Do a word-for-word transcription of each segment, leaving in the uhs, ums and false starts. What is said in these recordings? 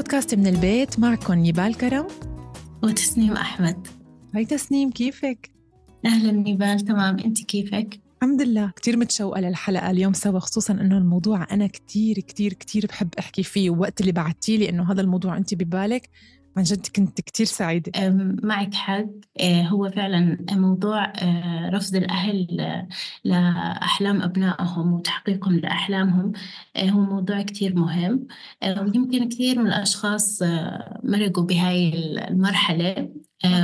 بودكاست من البيت معكم نيبال كرم وتسنيم أحمد. هاي تسنيم، كيفك؟ أهلا نيبال، تمام، أنت كيفك؟ الحمد لله، كتير متشوقة للحلقة اليوم سوا، خصوصاً أنه الموضوع أنا كتير كتير كتير بحب أحكي فيه، ووقت اللي بعتيلي أنه هذا الموضوع أنت ببالك عن جد كنت كتير سعيدة. معك حق. هو فعلا موضوع رفض الأهل لأحلام أبنائهم وتحقيقهم لأحلامهم هو موضوع كتير مهم، ويمكن كثير من الأشخاص مرقوا بهاي المرحلة.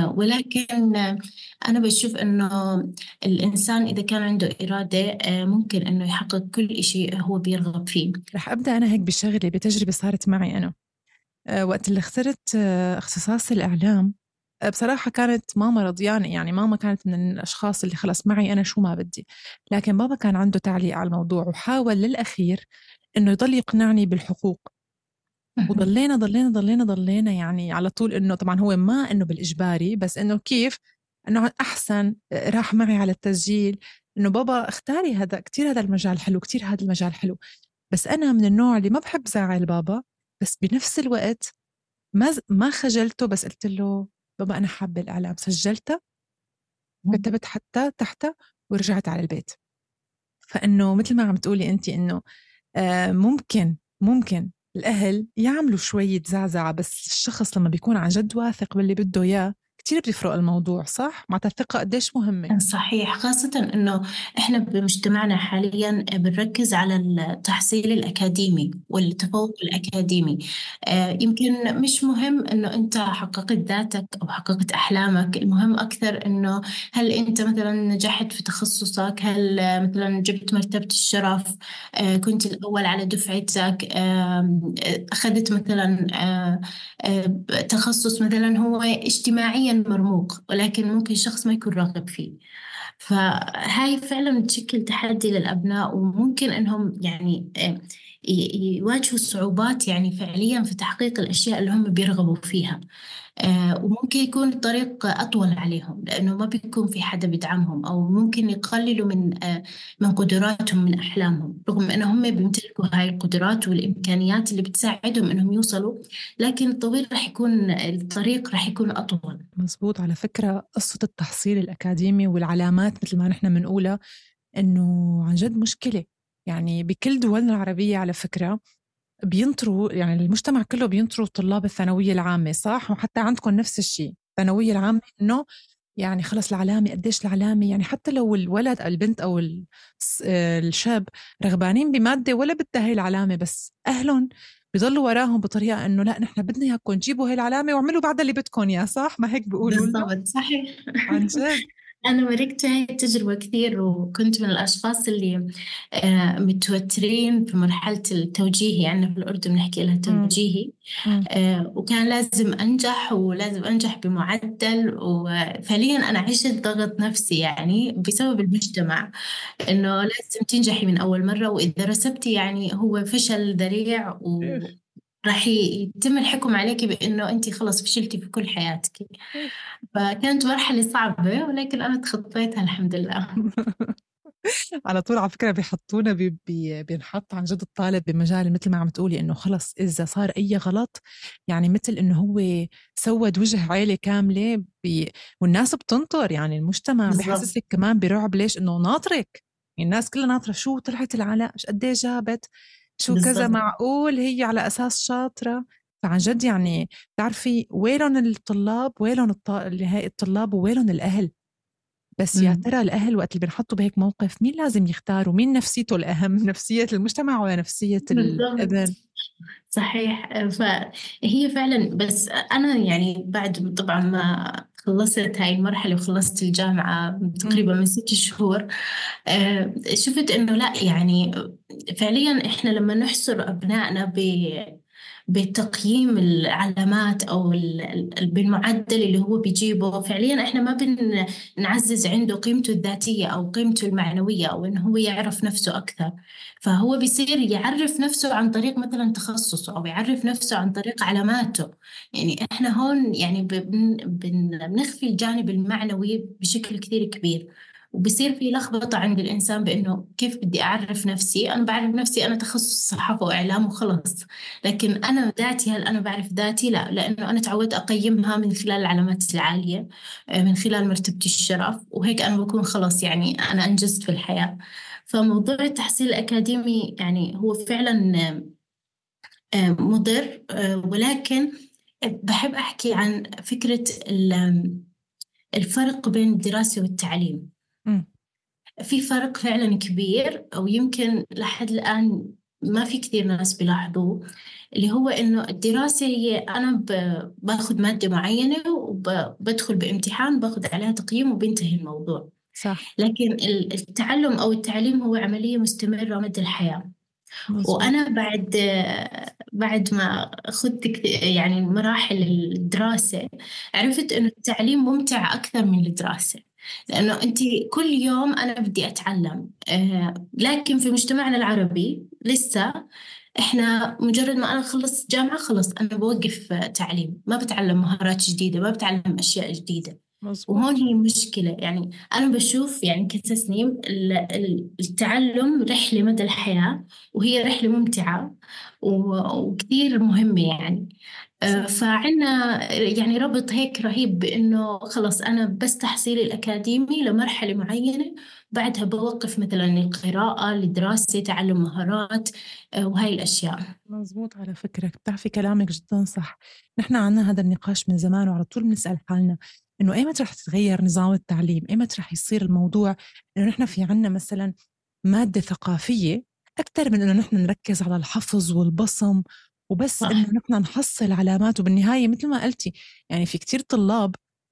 ولكن أنا بشوف أنه الإنسان إذا كان عنده إرادة ممكن أنه يحقق كل شيء هو بيرغب فيه. رح أبدأ أنا هيك بشغلة بتجربة صارت معي أنا. أه وقت اللي اخترت أه اختصاص الإعلام، أه بصراحة كانت ماما رضيانة، يعني ماما كانت من الأشخاص اللي خلص معي أنا شو ما بدي، لكن بابا كان عنده تعليق على الموضوع وحاول للأخير إنه يضل يقنعني بالحقوق. وضلينا ضلينا ضلينا ضلينا يعني على طول إنه طبعا هو ما إنه بالإجباري، بس إنه كيف إنه أحسن راح معي على التسجيل إنه بابا اختاري هذا، كتير هذا المجال حلو، كتير هذا المجال حلو. بس أنا من النوع اللي ما بحب زعل بابا، بس بنفس الوقت ما ز- ما خجلته، بس قلت له بابا أنا حابة الإعلام، سجلتها، كتبت حتى تحتها ورجعت على البيت. فإنه مثل ما عم تقولي أنت إنه آه ممكن ممكن الأهل يعملوا شوية زعزعة، بس الشخص لما بيكون عن جد واثق باللي بده إياه كتير بيفرق الموضوع. صح؟ مع الثقة قديش مهمة. صحيح، خاصة إنه إحنا بمجتمعنا حاليا بنركز على التحصيل الأكاديمي والتفوق الأكاديمي. آه، يمكن مش مهم إنه أنت حققت ذاتك أو حققت أحلامك، المهم أكثر إنه هل أنت مثلا نجحت في تخصصك، هل آه، مثلا جبت مرتبة الشرف، آه، كنت الأول على دفعتك، آه، أخذت مثلا آه، آه، تخصص مثلا هو اجتماعيا مرموق ولكن ممكن شخص ما يكون راغب فيه. فهاي فعلا تشكل تحدي للأبناء، وممكن أنهم يعني آه، ي- يواجهوا صعوبات يعني فعليا في تحقيق الأشياء اللي هم بيرغبوا فيها. آه، وممكن يكون الطريق أطول عليهم لأنه ما بيكون في حدا بيدعمهم، أو ممكن يقللوا من آه، من قدراتهم، من أحلامهم، رغم أنهم بيمتلكوا هاي القدرات والإمكانيات اللي بتساعدهم أنهم يوصلوا، لكن الطويل رح يكون الطريق رح يكون أطول. مزبوط. على فكرة قصة التحصيل الأكاديمي والعلامات مثل ما نحن منقولها إنه عن جد مشكلة، يعني بكل دولنا العربية على فكرة بينطروا، يعني المجتمع كله بينطروا طلاب الثانوية العامة، صح؟ وحتى عندكم نفس الشيء الثانوية العامة، إنه يعني خلص العلامة، قديش العلامة، يعني حتى لو الولد أو البنت أو ال- الس- آه، الشاب رغبانين بمادة ولا بدها هي العلامة، بس أهلهم بيضلوا وراهم بطريقة إنه لا نحن بدنا إياكم تجيبوا هي العلامة واعملوا بعدها اللي بدكم يا، صح؟ ما هيك بيقولوا لنا؟ بالضبط، صحيح. عن جد. أنا مرقت هاي التجربة كثير، وكنت من الأشخاص اللي آه، متوترين في مرحلة التوجيهي، يعني في الأردن نحكي لها امم توجيهي. امم آه، وكان لازم أنجح ولازم أنجح بمعدل، وفعليا أنا عشت ضغط نفسي يعني بسبب المجتمع، إنه لازم تنجحي من أول مرة، وإذا رسبتي يعني هو فشل ذريع، إيه. وراح يتم الحكم عليك بأنه أنت خلص فشلتي في كل حياتك. إيه. فكانت مرحلة صعبة ولكن أنا تخطيتها الحمد لله. على طول على فكرة بيحطونا بي بي بينحط عن جد الطالب بمجال مثل ما عم تقولي إنه خلص إذا صار أي غلط، يعني مثل إنه هو سود وجه عيلة كاملة بي والناس بتنطر، يعني المجتمع بالضبط. بحسسك كمان برعب. ليش؟ إنه ناطرك، يعني الناس كلها ناطرة شو طلعت العلاء، مش قد إيه جابت، شو كذا، بالضبط. معقول هي على أساس شاطرة. فعن جد يعني تعرفي ويلون الطلاب، ويلون الط... اللي هاي الطلاب، وويلون الأهل. بس يا مم. ترى الأهل وقت اللي بنحطوا بهيك موقف مين لازم يختاروا؟ مين نفسيته الأهم؟ نفسية المجتمع ولا نفسية بالضبط. الابن؟ صحيح. فهي فعلا، بس أنا يعني بعد طبعا ما خلصت هاي المرحلة وخلصت الجامعة مم. تقريبا من ست شهور، آه، شفت إنه لا يعني فعليا إحنا لما نحصر أبنائنا ب بتقييم العلامات أو ال- ال- بالمعدل اللي هو بيجيبه، فعليا إحنا ما بنعزز عنده قيمته الذاتية أو قيمته المعنوية أو إنه هو يعرف نفسه أكثر. فهو بيصير يعرف نفسه عن طريق مثلا تخصصه، أو يعرف نفسه عن طريق علاماته. يعني إحنا هون يعني بن- بن- بنخفي الجانب المعنوي بشكل كثير كبير، وبصير في لخبطة عند الإنسان بإنه كيف بدي أعرف نفسي. أنا بعرف نفسي أنا تخصص صحافة وإعلام وخلص، لكن أنا ذاتي، هل أنا بعرف ذاتي؟ لا، لأنه أنا تعودت أقيمها من خلال العلامات العالية، آه، من خلال مرتبة الشرف، وهيك أنا بكون خلص يعني أنا أنجزت في الحياة. فموضوع التحصيل الأكاديمي يعني هو فعلا آه، مضر، آه، ولكن بحب أحكي عن فكرة ال- الفرق بين الدراسة والتعليم. مم. في فرق فعلا كبير، أو يمكن لحد الآن ما في كثير ناس بيلاحظوه، اللي هو إنه الدراسة هي أنا ب- باخذ مادة معينة وبدخل بامتحان باخذ عليها تقييم وبينتهي الموضوع. صح. لكن ال- التعلم أو التعليم هو عملية مستمرة مدى الحياة. مظبوط. وأنا بعد بعد ما أخذت كت- يعني مراحل الدراسة، عرفت إنه التعليم ممتع أكثر من الدراسة، لأنه أنت كل يوم أنا بدي أتعلم. آه، لكن في مجتمعنا العربي لسه إحنا مجرد ما أنا خلصت جامعة خلص أنا بوقف آه، تعليم، ما بتعلم مهارات جديدة، ما بتعلم أشياء جديدة. وهون مظبوط. هي مشكلة. يعني أنا بشوف يعني كتسنيم ال- ال- التعلم رحلة مدى الحياة، وهي رحلة ممتعة و- وكثير مهمة يعني. آه، صح. فعنا يعني ربط هيك رهيب بإنه خلص أنا بس تحصيلي الأكاديمي لمرحلة معينة، بعدها بوقف مثلا القراءة، الدراسة، تعلم مهارات، آه، وهاي الأشياء. مظبوط، على فكرة بتعرفي كلامك جدا صح. نحن عنا هذا النقاش من زمان، وعلى طول بنسأل حالنا إنه إيمت رح تتغير نظام التعليم، إيمت رح يصير الموضوع إنه نحن في عنا مثلا مادة ثقافية أكثر من إنه نحن نركز على الحفظ والبصم وبس إنه صح. نحن نحصل علامات. وبالنهاية مثل ما قلتي، يعني في كتير طلاب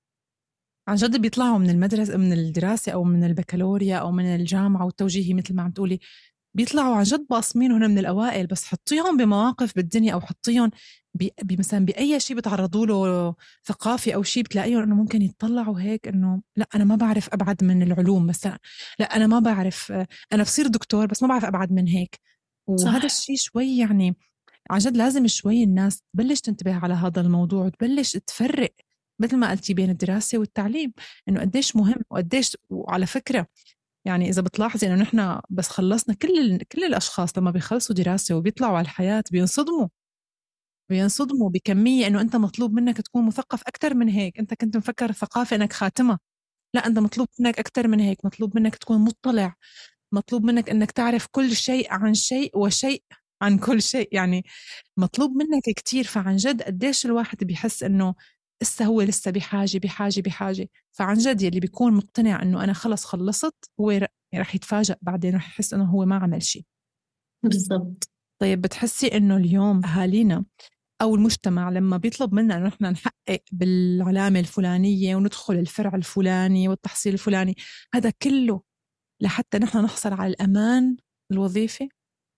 عن جد بيطلعوا من المدرسة، من الدراسة أو من البكالوريا أو من الجامعة والتوجيهي مثل ما عم تقولي، بيطلعوا عن جد باصمين هنا من الأوائل، بس حطيهم بمواقف بالدنيا أو حطيهم بي بي- مثلا بأي شيء بتعرضوا له ثقافي أو شيء، بتلاقيهم إنه ممكن يتطلعوا هيك إنه لا أنا ما بعرف أبعد من العلوم مثلا، لا أنا ما بعرف، آه، أنا بصير دكتور بس ما بعرف أبعد من هيك. وهذا صح. الشيء شوي يعني عن جد لازم شوي الناس تبلش تنتبه على هذا الموضوع وتبلش تفرق مثل ما قلتي بين الدراسة والتعليم، إنه قديش مهم وقديش. وعلى فكرة يعني إذا بتلاحظي إنه نحن بس خلصنا كل ال... كل الأشخاص لما بيخلصوا دراسة وبيطلعوا على الحياة بينصدموا، بينصدموا بكمية إنه أنت مطلوب منك تكون مثقف أكتر من هيك. أنت كنت مفكر الثقافة إنك خاتمة، لا أنت مطلوب منك أكتر من هيك، مطلوب منك تكون مطلع، مطلوب منك إنك تعرف كل شيء عن شيء وشيء عن كل شيء، يعني مطلوب منك كتير. فعن جد قديش الواحد بيحس إنه لسه هو لسه بحاجة بحاجة بحاجة. فعن جد يلي بيكون مقتنع إنه أنا خلص خلصت، هو ر- رح يتفاجأ بعدين، رح يحس إنه هو ما عمل شيء. بالضبط. طيب بتحسي إنه اليوم أهالينا أو المجتمع لما بيطلب منا إنه نحن نحقق بالعلامة الفلانية وندخل الفرع الفلاني والتحصيل الفلاني، هذا كله لحتى نحن نحصل على الأمان الوظيفي؟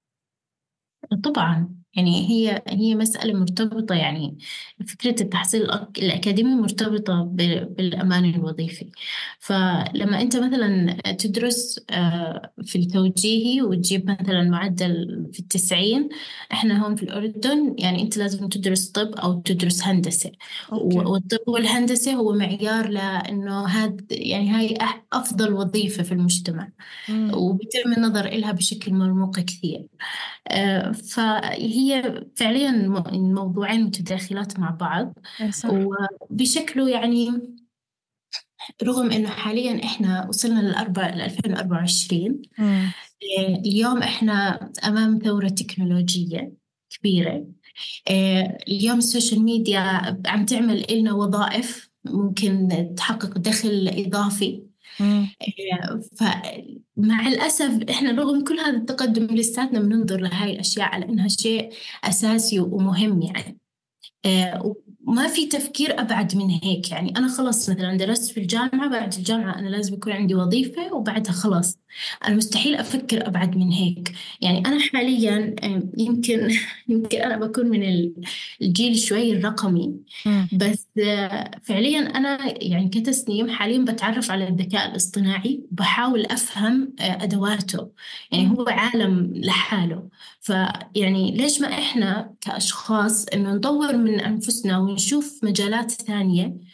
طبعا يعني هي هي مسألة مرتبطة. يعني فكرة التحصيل الأك- الأكاديمي مرتبطة ب- بالأمان الوظيفي. فلما أنت مثلا تدرس آه، في التوجيهي وتجيب مثلا معدل في التسعين، إحنا هون في الأردن يعني أنت لازم تدرس طب أو تدرس هندسة. أوكي. و- والطب والهندسة هو معيار لأنه هذا يعني هاي أح- أفضل وظيفة في المجتمع، امم. وبيتم النظر إلها بشكل مرموق كثير. آه، فهي فعليا م- الموضوعين متداخلات مع بعض، اي صح. وبشكله يعني رغم انه حاليا احنا وصلنا للأربع ل ألفين وأربعة وعشرين، امم. آه، اليوم احنا امام ثورة تكنولوجية كبيرة. آه، اليوم السوشيال ميديا عم تعمل لنا وظائف ممكن تحقق دخل إضافي. امم. فمع الأسف إحنا رغم كل هذا التقدم لساتنا بننظر لهاي الأشياء على إنها شيء أساسي ومهم يعني. آه، وما في تفكير أبعد من هيك. يعني أنا خلص مثلا درست في الجامعة، بعد الجامعة أنا لازم يكون عندي وظيفة وبعدها خلاص. أنا مستحيل أفكر أبعد من هيك. يعني أنا حاليا آه، يمكن يمكن أنا بكون من ال- الجيل شوي الرقمي، امم. بس آه، فعليا أنا يعني كتسنيم حاليا بتعرف على الذكاء الاصطناعي وبحاول أفهم آه، أدواته. يعني امم. هو عالم لحاله. فيعني ليش ما إحنا كأشخاص إنه نطور من أنفسنا ونشوف مجالات ثانية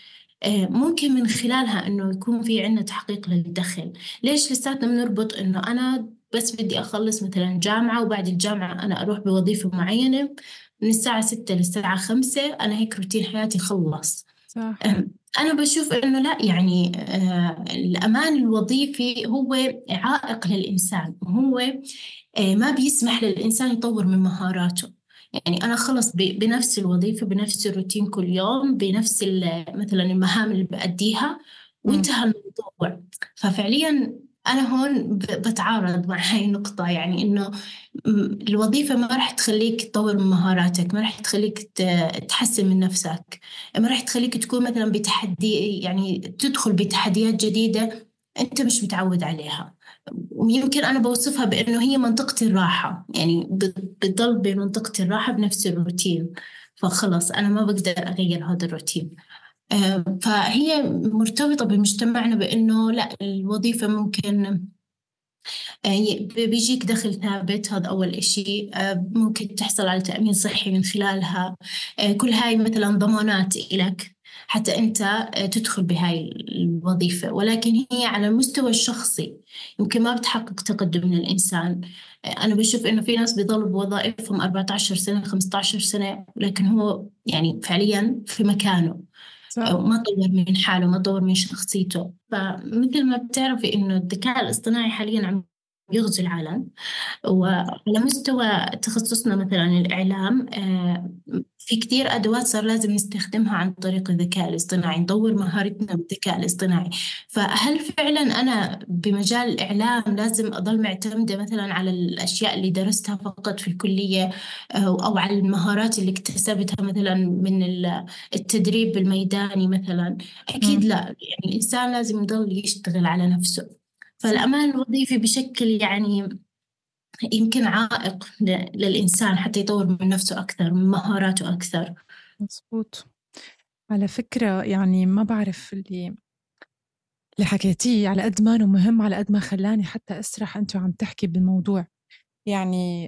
آه، ممكن من خلالها إنه يكون في عندنا تحقيق للدخل. ليش لساتنا بنربط إنه أنا بس بدي أخلص مثلا جامعة، وبعد الجامعة أنا أروح بوظيفة معينة من الساعة ستة للساعة خمسة، أنا هيك روتين حياتي خلص. صح. أم، أنا بشوف إنه لا، يعني آه، الأمان الوظيفي هو عائق للإنسان، وهو آه، ما بيسمح للإنسان يطور من مهاراته. يعني أنا خلص ب- بنفس الوظيفة، بنفس الروتين كل يوم، بنفس ال- مثلا المهام اللي بأديها، مم. وانتهى الموضوع. ففعليا أنا هون ب- بتعارض مع هاي النقطة، يعني إنه م- الوظيفة ما راح تخليك تطور من مهاراتك، ما راح تخليك ت- تحسن من نفسك، ما راح تخليك تكون مثلا بتحدي، يعني تدخل بتحديات جديدة أنت مش متعود عليها. ويمكن أنا بوصفها بأنه هي منطقة الراحة، يعني بت- بتضل بمنطقة الراحة بنفس الروتين، فخلص أنا ما بقدر أغير هذا الروتين. آه، فهي مرتبطة بمجتمعنا بأنه لا، الوظيفة ممكن يعني ب- بيجيك دخل ثابت، هذا أول إشي. آه، ممكن تحصل على تأمين صحي من خلالها. آه، كل هاي مثلا ضمانات إلك حتى أنت آه، تدخل بهاي الوظيفة، ولكن هي على المستوى الشخصي يمكن ما بتحقق تقدم من الإنسان. آه، أنا بشوف إنه في ناس بيضلوا بوظائفهم أربعة عشر سنة خمسة عشر سنة، لكن هو يعني فعليا في مكانه. صح. آه، ما طور من حاله، ما طور من شخصيته. فمثل ما بتعرفي إنه الذكاء الاصطناعي حاليا عم يغزو العالم. وعلى مستوى تخصصنا مثلا الإعلام، آه، في كتير أدوات صار لازم نستخدمها عن طريق الذكاء الاصطناعي، نطور مهارتنا بالذكاء الاصطناعي. فهل فعلا أنا بمجال الإعلام لازم أضل معتمدة مثلا على الأشياء اللي درستها فقط في الكلية، آه، أو على المهارات اللي اكتسبتها مثلا من ال- التدريب الميداني مثلا؟ أكيد مم. لا، يعني الإنسان لازم يضل يشتغل على نفسه. صح. فالأمان الوظيفي بشكل يعني يمكن عائق ل- للإنسان حتى يطور من نفسه أكثر، من مهاراته أكثر. مظبوط. على فكرة يعني ما بعرف اللي اللي حكيتيه على قد ما إنه مهم، على قد ما خلاني حتى أسرح أنت عم تحكي بالموضوع. يعني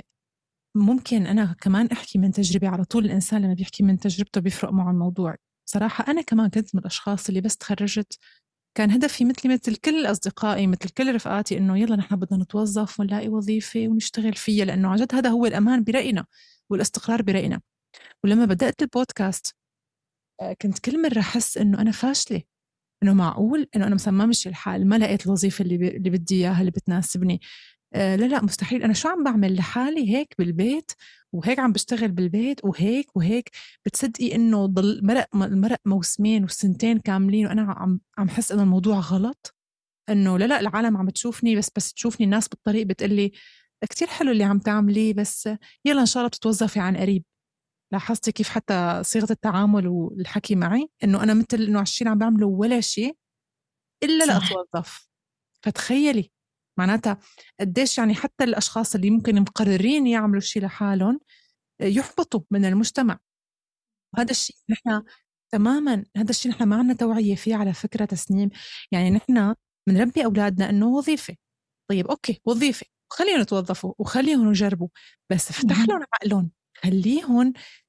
ممكن أنا كمان أحكي من تجربة، على طول الإنسان لما بيحكي من تجربته بيفرق معه الموضوع. صراحة أنا كمان كنت من الأشخاص اللي بس تخرجت كان هدفي مثلي مثل كل أصدقائي مثل كل رفقاتي إنه يلا نحن بدنا نتوظف ونلاقي وظيفة ونشتغل فيها، لأنه عن جد هذا هو الأمان برأينا والاستقرار برأينا. ولما بدأت البودكاست آه، كنت كل مرة أحس إنه أنا فاشلة، إنه معقول إنه أنا مثلا ما مشي الحال، ما لقيت الوظيفة اللي, ب... اللي بدي إياها اللي بتناسبني. آه لا لا مستحيل، أنا شو عم بعمل لحالي هيك بالبيت، وهيك عم بشتغل بالبيت وهيك وهيك. بتصدقي إنه ضل مرق المرق موسمين وسنتين كاملين وأنا عم عم حس إنه الموضوع غلط، إنه لا لا العالم عم تشوفني بس بس تشوفني الناس بالطريق بتقلي كتير حلو اللي عم تعمليه، بس يلا إن شاء الله بتتوظفي عن قريب. لاحظتي كيف حتى صيغة التعامل والحكي معي إنه أنا مثل إنه عالشي اللي عم بعمله ولا شيء إلا صح. لأتوظف. فتخيلي معناتها قديش يعني حتى الأشخاص اللي ممكن مقررين يعملوا شيء لحالهم يحبطوا من المجتمع. وهذا الشيء نحن تماما، هذا الشيء نحن ما عندنا توعية فيه على فكرة تسنيم. يعني نحن بنربي أولادنا إنه وظيفة، طيب أوكي وظيفة خليهم يتوظفوا وخليهم يجربوا، بس افتح مهم. لهم عقلهم، خليهم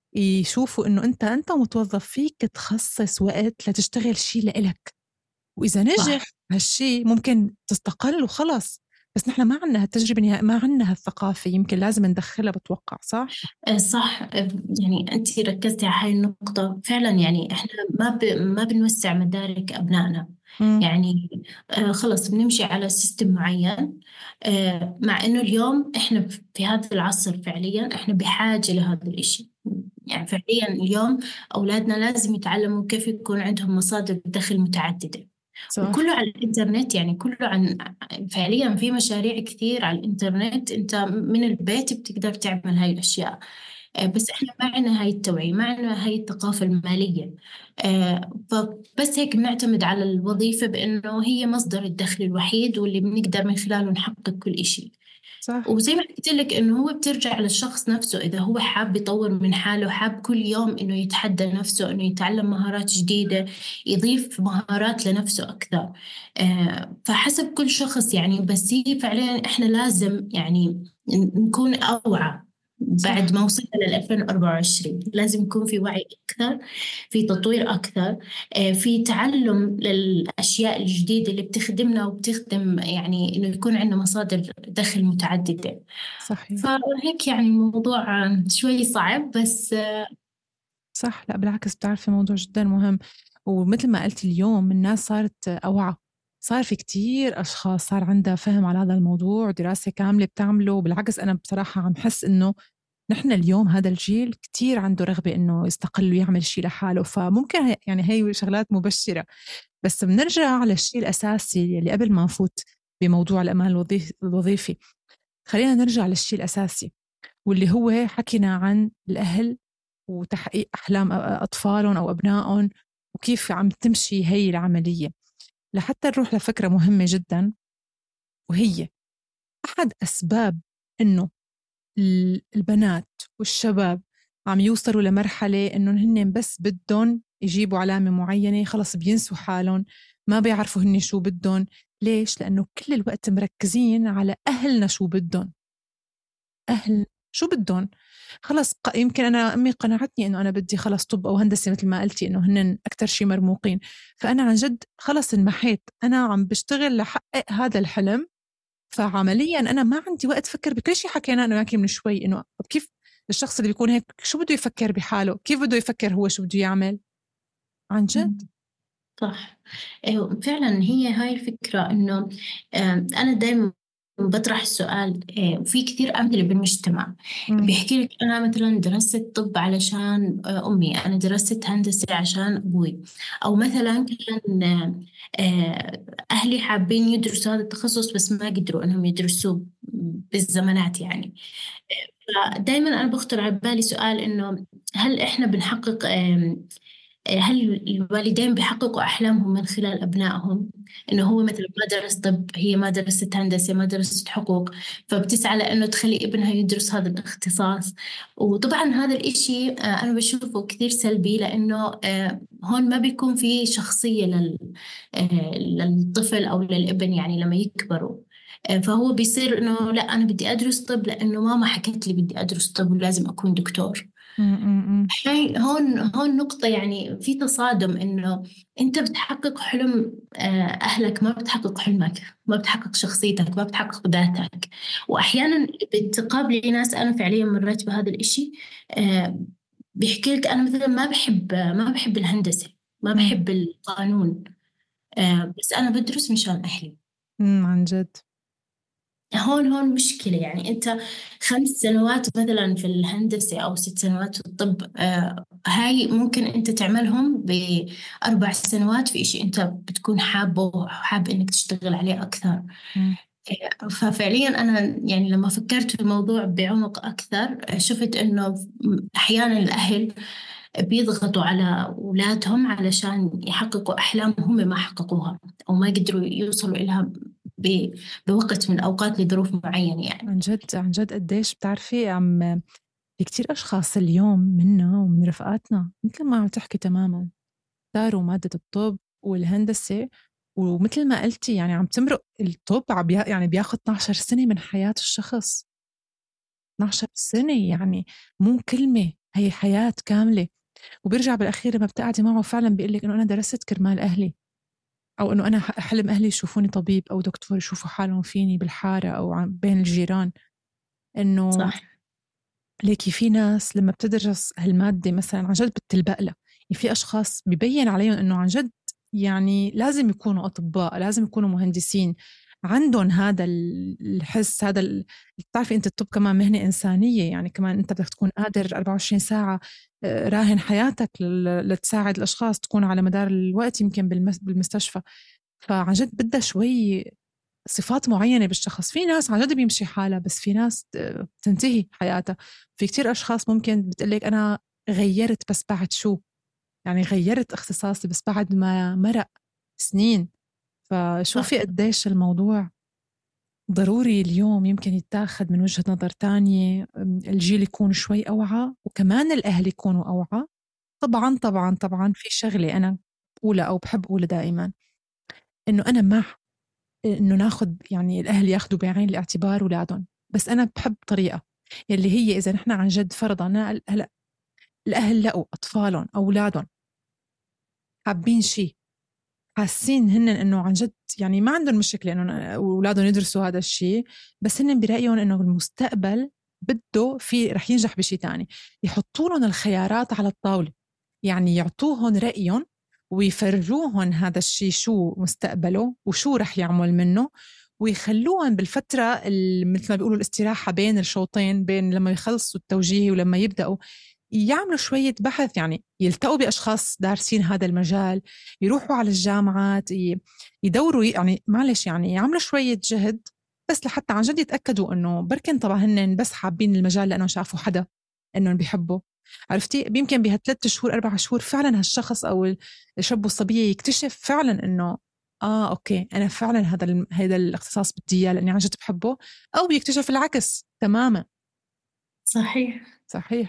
يشوفوا إنه أنت أنت متوظف فيك تخصص وقت لتشتغل شيء لإلك، وإذا صح. نجح هالشي ممكن تستقل وخلص. بس نحن ما عندنا هالتجربة نهائي، ما عندنا هالثقافة، يمكن لازم ندخلها بتوقع. صح؟ آه، صح. آه، يعني أنت ركزتي على هاي النقطة فعلا. يعني إحنا ما ب... ما بنوسع مدارك أبنائنا. امم. يعني آه خلص بنمشي على سيستم معين. آه مع إنه اليوم إحنا في هذا العصر فعليا إحنا بحاجة لهذا الإشي. يعني فعليا اليوم أولادنا لازم يتعلموا كيف يكون عندهم مصادر دخل متعددة، وكله صح. على الإنترنت. يعني كله عن فعليا في مشاريع كثير على الإنترنت، أنت من البيت بتقدر تعمل هاي الأشياء. آه، بس إحنا ما عندنا هاي التوعية، ما عندنا هاي الثقافة المالية. آه، فبس هيك بنعتمد على الوظيفة بأنه هي مصدر الدخل الوحيد واللي بنقدر من خلاله نحقق كل إشي. صح. وزي ما قلت لك انه هو بترجع للشخص نفسه، اذا هو حاب يطور من حاله، حاب كل يوم انه يتحدى نفسه، انه يتعلم مهارات جديدة، يضيف مهارات لنفسه اكثر. آه، فحسب كل شخص يعني. بس هي فعليا احنا لازم يعني ن- نكون اوعى بعد صح. ما وصلنا لل ألفين وأربعة وعشرين لازم يكون في وعي أكثر، في تطوير أكثر، آه، في تعلم للأشياء الجديدة اللي بتخدمنا وبتخدم، يعني إنه يكون عندنا مصادر دخل متعددة. صحيح. فهيك يعني الموضوع آه، شوي صعب بس آه، صح، لا بالعكس، بتعرفي موضوع جدا مهم. ومثل ما قلت اليوم الناس صارت أوعى، صار في كتير أشخاص صار عندها فهم على هذا الموضوع ودراسة كاملة بتعمله. بالعكس أنا بصراحة عم حس إنه نحن اليوم هذا الجيل كتير عنده رغبة إنه يستقل ويعمل شيء لحاله، فممكن هي- يعني هي شغلات مبشرة. بس بنرجع على الشيء الأساسي اللي قبل ما نفوت بموضوع الأمان الوظيفي الوظيفي. خلينا نرجع للشيء الأساسي، واللي هو حكينا عن الأهل وتحقيق أحلام أطفالهم أو أبنائهم، وكيف عم تمشي هي العملية. لحتى نروح لفكرة مهمة جدا، وهي أحد أسباب إنه ال- البنات والشباب عم يوصلوا لمرحلة إنه هن بس بدهم يجيبوا علامة معينة خلص بينسوا حالهم، ما بيعرفوا هن شو بدهم. ليش؟ لأنه كل الوقت مركزين على أهلنا شو بدهم، أهل شو بدهم. خلص ق- يمكن أنا أمي قنعتني إنه أنا بدي خلص طب أو هندسة مثل ما قلتي إنه هن أكتر شي مرموقين، فأنا عن جد خلص انمحيت، أنا عم بشتغل لحقق هذا الحلم. فعمليا أنا ما عندي وقت أفكر بكل شيء حكينا أنا وياكي من شوي، إنه طب كيف الشخص اللي بيكون هيك شو بده يفكر بحاله، كيف بده يفكر هو شو بده يعمل عن جد. صح. أيوة، فعلا هي هاي الفكرة إنه آم، أنا دايما بطرح السؤال، آه، وفي كثير أمثلة بالمجتمع مم. بيحكي لك أنا مثلا درست طب علشان آه، أمي، أنا درست هندسة عشان أبوي، أو مثلا كان آه، آه، أهلي حابين يدرسوا هذا التخصص بس ما قدروا إنهم يدرسوه بالزمانات يعني. دائما أنا بخطر على بالي سؤال إنه هل إحنا بنحقق آم، هل الوالدين بيحققوا أحلامهم من خلال أبنائهم؟ إنه هو مثلا ما درس طب، هي ما درست هندسة، ما درست حقوق، فبتسعى لأنه تخلي ابنها يدرس هذا الاختصاص. وطبعا هذا الإشي آه، أنا بشوفه كثير سلبي، لأنه آه، هون ما بيكون في شخصية لل آه، للطفل أو للابن يعني لما يكبروا. آه، فهو بيصير إنه لا، أنا بدي أدرس طب لأنه ماما حكت لي بدي أدرس طب ولازم أكون دكتور. مم. مم. هاي هون هون نقطة، يعني في تصادم إنه أنت بتحقق حلم آه، أهلك، ما بتحقق حلمك، ما بتحقق شخصيتك، ما بتحقق ذاتك. وأحيانا بتقابلي ناس، أنا فعليا مريت بهذا الإشي، آه، بيحكي لك أنا مثلا ما بحب ما بحب الهندسة، ما مم. بحب القانون، آه، بس أنا بدرس مشان أهلي. مم. عن جد. هون هون مشكلة، يعني أنت خمس سنوات مثلا في الهندسة أو ست سنوات في الطب، آه هاي ممكن أنت تعملهم بأربع سنوات في إشي أنت بتكون حابه وحاب إنك تشتغل عليه أكثر. مم. آه، ففعليا أنا يعني لما فكرت في الموضوع بعمق أكثر، آه، شفت إنه أحيانا الأهل بيضغطوا على أولادهم علشان يحققوا أحلام هم ما حققوها أو ما قدروا يوصلوا إلها ب- بوقت من الأوقات لظروف معينة يعني. عن جد عن جد قديش بتعرفي عم في كتير أشخاص اليوم منا ومن رفقاتنا مثل ما عم تحكي تماما اختاروا مادة الطب والهندسة، ومثل ما قلتي يعني عم تمرق الطب عم بيا يعني بياخد اثنا عشر سنة من حياة الشخص. اثنا عشر سنة يعني مو كلمة، هي حياة كاملة. وبيرجع بالأخير لما بتقعدي معه فعلا بيقول لك إنه أنا درست كرمال أهلي، أو إنه أنا حلم أهلي يشوفوني طبيب أو دكتور، يشوفوا حالهم فيني بالحارة أو عم- بين الجيران. إنه صح. ليكي في ناس لما بتدرس هالمادة مثلا عن جد بتلبق لها. يعني في أشخاص ببين عليهم إنه عن جد يعني لازم يكونوا أطباء، لازم يكونوا مهندسين، عندهم هذا ال- الحس، هذا ال- بتعرفي أنت الطب كمان مهنة إنسانية، يعني كمان أنت بدك تكون قادر أربعة وعشرين ساعة آه، راهن حياتك لل- لتساعد الأشخاص، تكون على مدار الوقت يمكن بالمس- بالمستشفى. فعن جد بدها شوي صفات معينة بالشخص. في ناس عن جد بيمشي حالها، بس في ناس آه، بتنتهي حياتها. في كتير أشخاص ممكن بتقلك أنا غيرت بس بعد شو، يعني غيرت اختصاصي بس بعد ما مرق سنين. صح. فشوفي قديش الموضوع ضروري اليوم يمكن يتاخد من وجهة نظر تانية، أم، الجيل يكون شوي أوعى وكمان الأهل يكونوا أوعى. طبعا طبعا طبعا في شغلة أنا بقولها أو بحب أقولها دائما، إنه أنا مع إنه ناخد يعني الأهل ياخدوا بعين الاعتبار أولادهم، بس أنا بحب طريقة. يلي هي إذا نحن عن جد فرضنا هلأ الأهل لقوا أطفالهم أولادهم حابين شيء، حاسين هن إنه عن جد يعني ما عندهم مشكلة إنه أولادهم يدرسوا هذا الشيء، بس هن برأيهم إنه المستقبل بده في رح ينجح بشيء تاني، يحطوا لهم الخيارات على الطاولة، يعني يعطوهم رأيهم ويفرجوهم هذا الشيء شو مستقبله وشو رح يعمل منه، ويخلوهم بالفترة مثل ما بيقولوا الاستراحة بين الشوطين، بين لما يخلصوا التوجيهي ولما يبدأوا يعملوا شوية بحث، يعني يلتقوا بأشخاص دارسين هذا المجال، يروحوا على الجامعات يدوروا، يعني معلش يعني يعملوا شوية جهد بس لحتى عن جد يتأكدوا إنه بركن طبعا هن بس حابين المجال لأنه شافوا حدا إنه بيحبوا. عرفتي يمكن بهالثلاث شهور أربع شهور فعلا هالشخص أو الشاب والصبية يكتشف فعلا إنه آه أوكي أنا فعلا هذا هذا الاختصاص بدي إياه لأني عن جد بحبه، أو بيكتشف العكس تماما. صحيح. صحيح.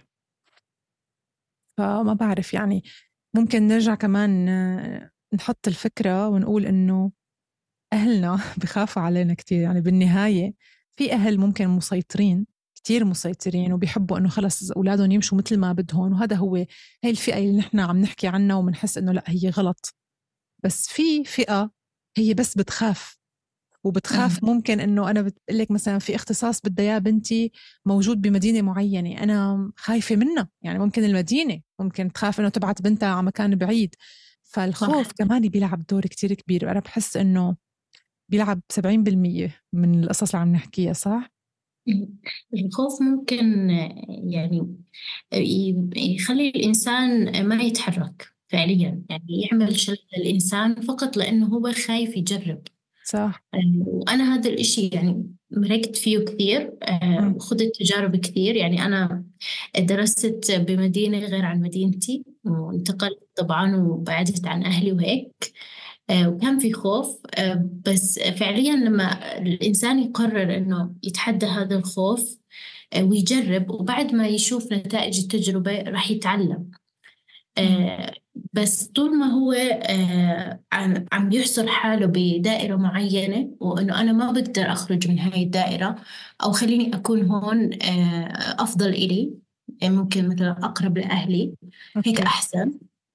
فما بعرف يعني ممكن نرجع كمان نحط الفكرة ونقول إنه أهلنا بخافوا علينا كتير، يعني بالنهاية في أهل ممكن مسيطرين كتير مسيطرين وبيحبوا إنه خلص أولادهم يمشوا مثل ما بدهم، وهذا هو هاي الفئة اللي نحن عم نحكي عنها ومنحس إنه لا هي غلط. بس في فئة هي بس بتخاف، وبتخاف ممكن إنه أنا بتقلك مثلا في اختصاص بدها يا بنتي موجود بمدينة معينة أنا خايفة منها، يعني ممكن المدينة ممكن تخاف إنه تبعت بنتها على مكان بعيد، فالخوف صح. كمان بيلعب دور كتير كبير، وأنا بحس إنه بيلعب سبعين بالمية من القصص اللي عم نحكيها. صح؟ الخوف ممكن يعني يخلي الإنسان ما يتحرك فعليا، يعني يعمل شيء الإنسان فقط لأنه هو خايف يجرب. صح. وأنا هذا الإشي يعني مرقت فيه كثير، آه، م. وخذت تجارب كثير. يعني أنا درست بمدينة غير عن مدينتي وانتقلت طبعا وبعدت عن أهلي وهيك، آه، وكان في خوف، آه، بس فعليا لما الإنسان يقرر إنه يتحدى هذا الخوف آه، ويجرب، وبعد ما يشوف نتائج التجربة راح يتعلم. م. آه، بس طول ما هو آه، عم عم يحصر حاله بدائرة معينة، وإنه أنا ما بقدر أخرج من هاي الدائرة، أو خليني أكون هون آه، أفضل إلي، يعني ممكن مثلا أقرب لأهلي هيك أوكي. أحسن.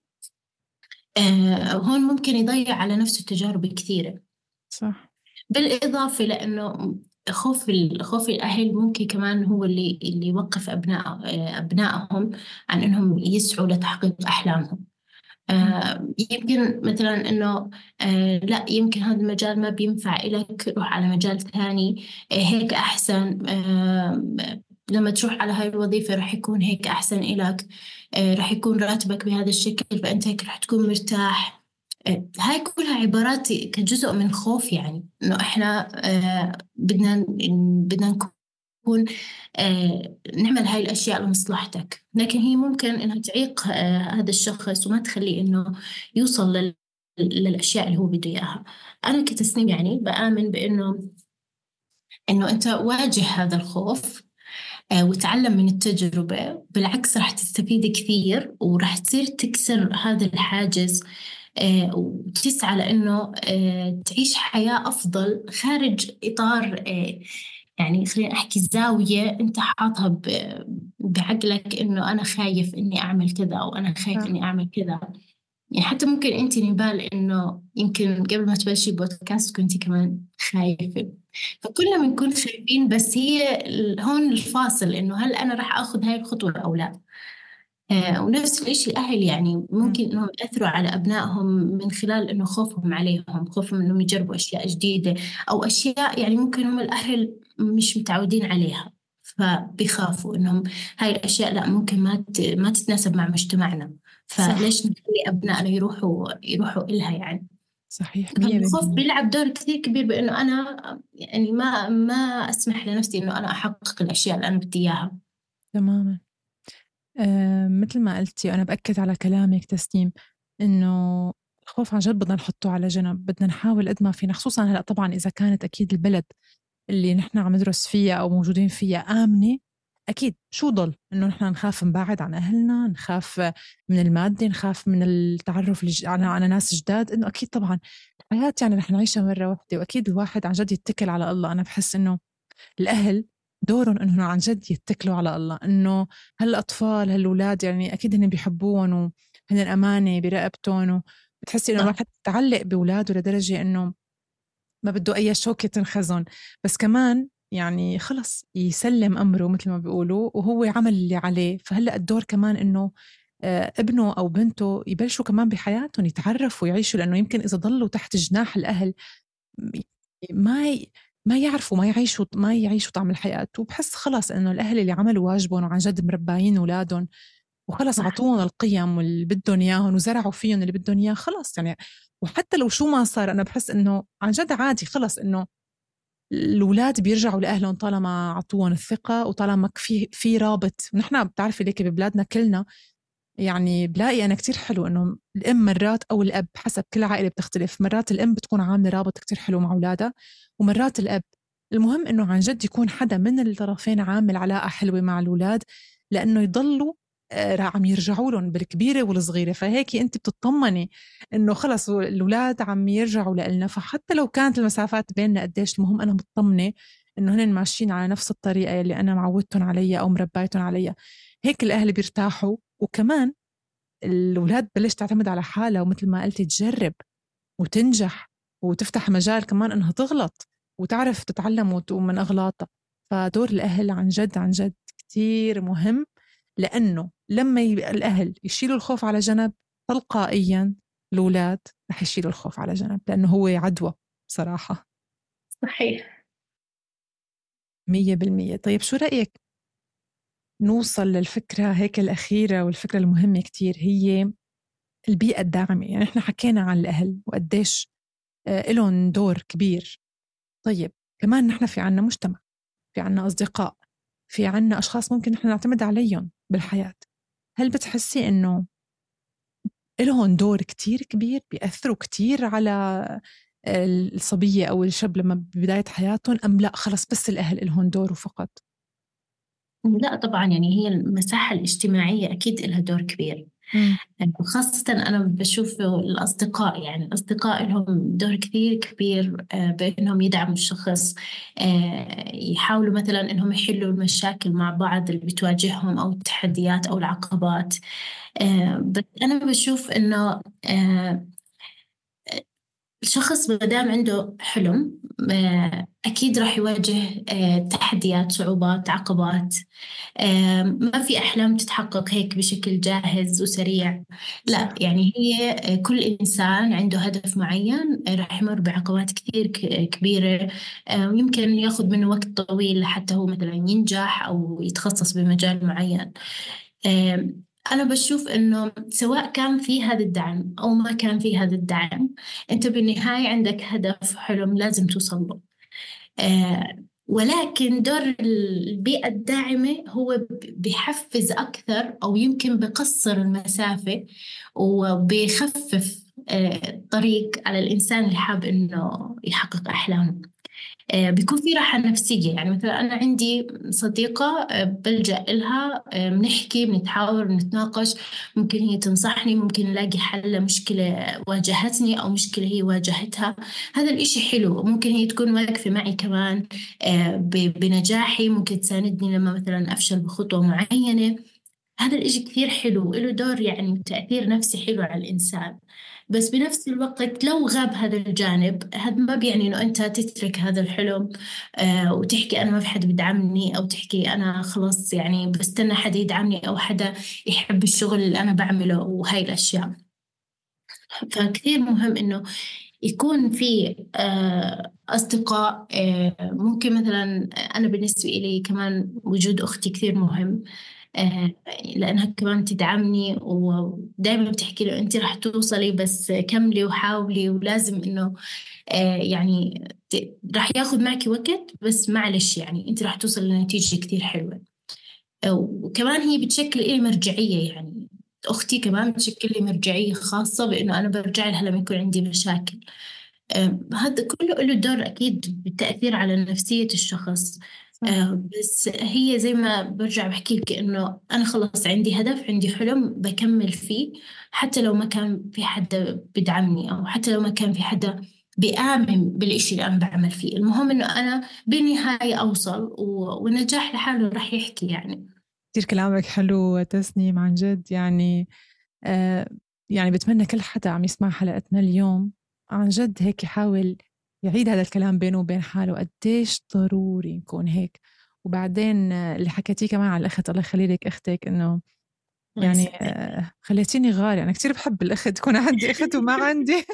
آه، هون ممكن يضيع على نفسه تجارب كثيرة. صح. بالإضافة لأنه خوف ال- خوف الأهل ممكن كمان هو اللي اللي يوقف أبناء أبنائهم عن إنهم يسعوا لتحقيق أحلامهم. م. آه يمكن مثلا إنه آه لا، يمكن هذا المجال ما بينفع إلك، روح على مجال ثاني آه هيك أحسن. آه لما تروح على هاي الوظيفة رح يكون هيك أحسن إلك، آه رح يكون راتبك بهذا الشكل، فأنت هيك رح تكون مرتاح. آه هاي كلها عبارات كجزء من خوف، يعني إنه إحنا آه بدنا بدنا نكون آه، نعمل هاي الأشياء لمصلحتك، لكن هي ممكن إنها تعيق آه، هذا الشخص وما تخليه إنه يوصل لل... للأشياء اللي هو بده إياها. أنا كتسنيم يعني بآمن بإنه إنه أنت واجه هذا الخوف آه، وتعلم من التجربة، بالعكس راح تستفيد كثير وراح تصير تكسر هذا الحاجز، آه، وتسعى لأنه آه، تعيش حياة أفضل خارج إطار آه، يعني خلينا أحكي زاوية أنت حاطها ب- بعقلك إنه أنا خايف إني أعمل كذا أو أنا خايف صح. إني أعمل كذا. يعني حتى ممكن أنت نبال إنه يمكن قبل ما تبلشي بودكاست كنتي كمان خايفة، فكلنا بنكون خايفين، بس هي ال- هون الفاصل إنه هل أنا راح أخذ هاي الخطوة أو لا. آه، ونفس الإشي الأهل يعني م. ممكن إنهم يأثروا على أبنائهم من خلال إنه خوفهم عليهم، خوفهم إنهم يجربوا أشياء جديدة أو أشياء يعني ممكن هم الأهل مش متعودين عليها، فبيخافوا إنهم هاي الأشياء لا ممكن ما ت- ما تتناسب مع مجتمعنا، صح. فليش نخلي أبنائنا يروحوا يروحوا إلها يعني. صحيح مية فالخوف بالمية. بيلعب دور كثير كبير بإنه أنا يعني ما ما أسمح لنفسي إنه أنا أحقق الأشياء اللي أنا بدي إياها. تماما. آه مثل ما قلتي وأنا بأكد على كلامك تسنيم، إنه الخوف عن جد بدنا نحطه على جنب، بدنا نحاول قد ما فينا، خصوصا هلأ طبعا إذا كانت أكيد البلد اللي نحن عم ندرس فيها أو موجودين فيها آمنة، أكيد شو ضل إنه نحن نخاف نبعد عن أهلنا، نخاف من المادة، نخاف من التعرف لج... على على ناس جداد، إنه أكيد طبعا الحياة يعني رح نعيشها مرة واحدة، وأكيد الواحد عن جد يتكل على الله. أنا بحس إنه الأهل دورهم إنهم عن جد يتكلوا على الله، إنه هالأطفال هالأولاد يعني أكيد هن بيحبون وهن أمانة برقبتهم، وبتحسي إنه صح. الواحد تعلق بأولاده لدرجة إنه ما بده أي شوكة تنخزن، بس كمان يعني خلص يسلم أمره مثل ما بيقولوا وهو عمل اللي عليه. فهلأ الدور كمان إنه آه، ابنه أو بنته يبلشوا كمان بحياتهم يتعرفوا يعيشوا، لأنه يمكن إذا ضلوا تحت جناح الأهل ما ي... ما يعرفوا ما يعيشوا ما يعيشوا طعم الحياة. وبحس خلص إنه الأهل اللي عملوا واجبهم وعن جد مرباين أولادهم وخلص صح. عطوهم القيم واللي بدهم إياهم وزرعوا فيهم اللي بدهم إياه، خلص يعني. وحتى لو شو ما صار أنا بحس إنه عن جد عادي، خلص إنه الأولاد بيرجعوا لأهلهم طالما عطوهم الثقة وطالما في في رابط. نحن بتعرفي ليك ببلادنا كلنا يعني بلاقي أنا كتير حلو إنه الأم مرات أو الأب حسب كل عائلة بتختلف، مرات الأم بتكون عاملة رابط كتير حلو مع أولادها ومرات الأب. المهم إنه عن جد يكون حدا من الطرفين عامل علاقة حلوة مع الأولاد، لأنه يضلوا آه، عم يرجعوا لهم بالكبيرة والصغيرة. فهيك أنت بتطمني إنه خلص الأولاد عم يرجعوا لنا، فحتى لو كانت المسافات بيننا قديش المهم أنا مطمنة إنه هن ماشيين على نفس الطريقة اللي أنا معودتهم عليها أو مربيتهم عليها. هيك الأهل بيرتاحوا، وكمان الأولاد بلش تعتمد على حالها ومثل ما قلتي تجرب وتنجح وتفتح مجال كمان إنها تغلط وتعرف تتعلم وت- من أغلاطها. فدور الأهل عن جد عن جد كتير مهم، لأنه لما ي- الأهل يشيلوا الخوف على جنب تلقائيا الأولاد رح يشيلوا الخوف على جنب، لأنه هو عدوى بصراحة. صحيح. مية بالمية. طيب شو رأيك نوصل للفكرة هيك الأخيرة والفكرة المهمة كتير، هي البيئة الداعمة. يعني احنا حكينا عن الأهل وقديش آه، لهم دور كبير. طيب كمان نحن في عنا مجتمع، في عنا أصدقاء، في عنا أشخاص ممكن نحن نعتمد عليهم بالحياة. هل بتحسي إنه لهم دور كتير كبير بيأثروا كتير على الصبية أو الشاب لما ببداية حياتهم، أم لا خلص بس الأهل لهم دور فقط؟ لا طبعا، يعني هي المساحة الاجتماعية أكيد لها دور كبير. مم. يعني خاصة أنا بشوف الأصدقاء، يعني الأصدقاء لهم دور كثير كبير آه، بأنهم يدعموا الشخص، آه، يحاولوا مثلا أنهم يحلوا المشاكل مع بعض اللي بتواجههم أو التحديات أو العقبات. آه، بس أنا بشوف أنه آه، الشخص ما دام عنده حلم آه، أكيد راح يواجه آه، تحديات، صعوبات، عقبات. آه، ما في أحلام تتحقق هيك بشكل جاهز وسريع. لا، صح. يعني هي آه، كل إنسان عنده هدف معين آه، راح يمر بعقبات كثير ك- كبيرة. آه، ويمكن ياخذ منه وقت طويل لحتى هو مثلا ينجح أو يتخصص بمجال معين. آم، أنا بشوف إنه سواء كان في هذا الدعم أو ما كان في هذا الدعم، أنت بالنهاية عندك هدف، حلم لازم توصل له. آه، ولكن دور البيئة الداعمة هو ب- بيحفز أكثر، أو يمكن بقصر المسافة وبيخفف آه، الطريق على الإنسان اللي حاب إنه يحقق أحلامه. آه، بيكون في راحة نفسية. يعني مثلا أنا عندي صديقة آه، بلجأ إلها، آه، بنحكي بنتحاور بنتناقش، ممكن هي تنصحني، ممكن نلاقي حل لمشكلة واجهتني أو مشكلة هي واجهتها. هذا الإشي حلو. ممكن هي تكون واقفة معي كمان آه، ب- بنجاحي، ممكن تساندني لما مثلا أفشل بخطوة معينة. هذا الإشي كثير حلو وله دور، يعني تأثير نفسي حلو على الإنسان. بس بنفس الوقت لو غاب هذا الجانب، هذا ما بيعني إنه أنت تترك هذا الحلم آه وتحكي أنا ما في حد بيدعمني، أو تحكي أنا خلاص يعني بستنى حدا يدعمني أو حدا يحب الشغل اللي أنا بعمله وهاي الأشياء. فكثير مهم إنه يكون في آه، أصدقاء. آه، ممكن مثلا أنا بالنسبة إلي كمان وجود أختي كثير مهم، آه، لأنها كمان تدعمني ودائما بتحكي له أنت رح توصلي، بس كملي وحاولي، ولازم إنه آه، يعني ت- رح ياخذ معك وقت، بس معلش يعني أنت رح توصل لنتيجة كثير حلوة. آه، وكمان هي بتشكل إلي مرجعية. يعني أختي كمان بتشكل لي مرجعية خاصة، بإنه أنا برجع لها لما يكون عندي مشاكل. آه، هذا كله له دور أكيد بالتأثير على نفسية الشخص. صح. آه، بس هي زي ما برجع بحكي لك إنه أنا خلص عندي هدف، عندي حلم بكمل فيه، حتى لو ما كان في حدا بدعمني، أو حتى لو ما كان في حدا بآمن بالإشي اللي أنا بعمل فيه. المهم إنه أنا بالنهاية أوصل، و- والنجاح لحاله رح يحكي يعني. كتير كلامك حلو تسنيم، عن جد يعني. آه يعني بتمنى كل حدا عم يسمع حلقتنا اليوم عن جد هيك يحاول يعيد هذا الكلام بينه وبين حاله، قديش ضروري نكون هيك. وبعدين آه، اللي حكيتيه كمان على الأخت، الله يخلي لك أختك، إنه الله يعني يسعدك. آه خليتيني غالي. أنا كتير بحب الأخت، تكون عندي أخت وما عندي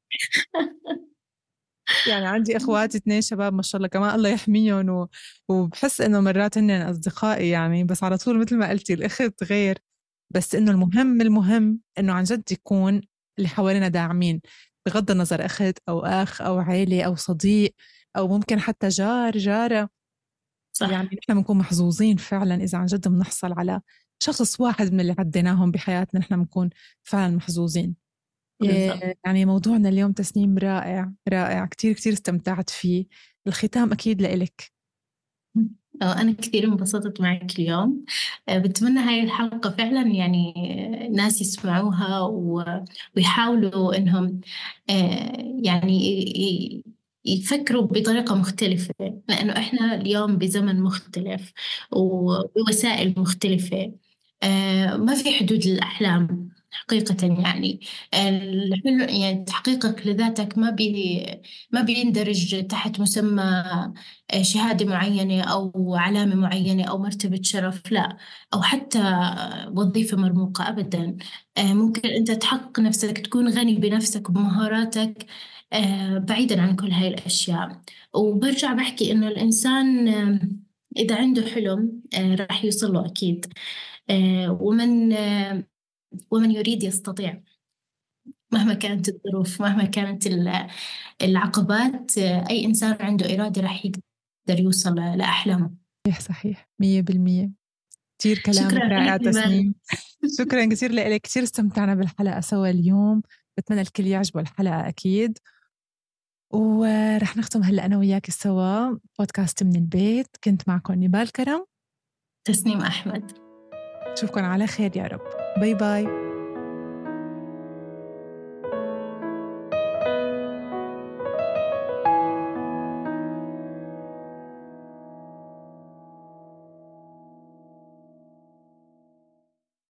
يعني عندي اخواتي اثنين شباب ما شاء الله كمان الله يحميهم، و... وبحس انه مرات هن اصدقائي يعني، بس على طول مثل ما قلتي الاخت غير. بس انه المهم المهم انه عن جد يكون اللي حوالينا داعمين، بغض النظر اخت او اخ او عيلة او صديق او ممكن حتى جار جارة. يعني صح. نحن بنكون محظوظين فعلا اذا عن جد بنحصل على شخص واحد من اللي عديناهم بحياتنا، نحن بنكون فعلا محظوظين. بالضبط. إيه، يعني موضوعنا اليوم تسنيم رائع رائع، كتير كتير استمتعت فيه. الختام أكيد لإلك. آه، أنا كثير انبسطت معك اليوم. آه، بتمنى هاي الحلقة فعلا يعني آه، ناس يسمعوها و- ويحاولوا إنهم آه، يعني ي- ي- يفكروا بطريقة مختلفة، لأنه إحنا اليوم بزمن مختلف وبوسائل مختلفة. آه، ما في حدود للأحلام حقيقة يعني. الحلم يعني تحقيقك لذاتك ما بي ما بيندرج تحت مسمى شهادة معينة أو علامة معينة أو مرتبة شرف، لا، أو حتى وظيفة مرموقة أبدا. آه، ممكن أنت تحقق نفسك، تكون غني بنفسك وبمهاراتك آه، بعيدا عن كل هاي الأشياء. وبرجع بحكي إنه الإنسان آه، إذا عنده حلم آه، راح يوصل له أكيد. آه، ومن آه، ومن يريد يستطيع، مهما كانت الظروف، مهما كانت ال- العقبات. آه، أي إنسان عنده إرادة راح يقدر يوصل لأحلامه. صحيح صحيح مية بالمية. كتير كلامك شكرا رائع لك نبال. تسنيم. شكرا كثير لك، كثير استمتعنا بالحلقة سوا اليوم. بتمنى الكل يعجبه الحلقة أكيد. ورح نختم هلأ أنا وياك سوا بودكاست من البيت. كنت معكم نبال كرم. تسنيم أحمد. أشوفكم على خير يا رب. باي باي.